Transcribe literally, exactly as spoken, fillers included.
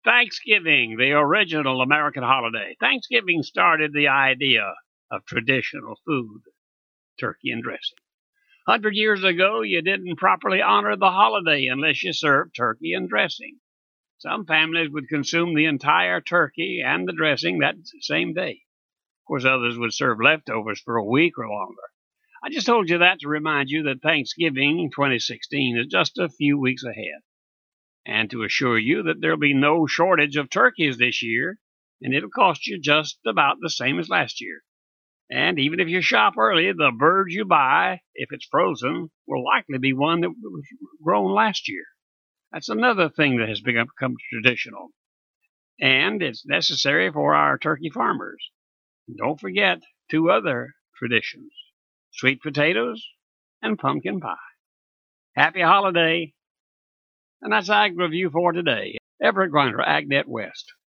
Thanksgiving, the original American holiday. Thanksgiving started the idea of traditional food, turkey and dressing. A hundred years ago, you didn't properly honor the holiday unless you served turkey and dressing. Some families would consume the entire turkey and the dressing that same day. Of course, others would serve leftovers for a week or longer. I just told you that to remind you that Thanksgiving twenty sixteen is just a few weeks ahead, and to assure you that there'll be no shortage of turkeys this year, and it'll cost you just about the same as last year. And even if you shop early, the bird you buy, if it's frozen, will likely be one that was grown last year. That's another thing that has become traditional, and it's necessary for our turkey farmers. Don't forget two other traditions: sweet potatoes and pumpkin pie. Happy holiday! And that's Ag Review for today. Everett Grinder, AgNet West.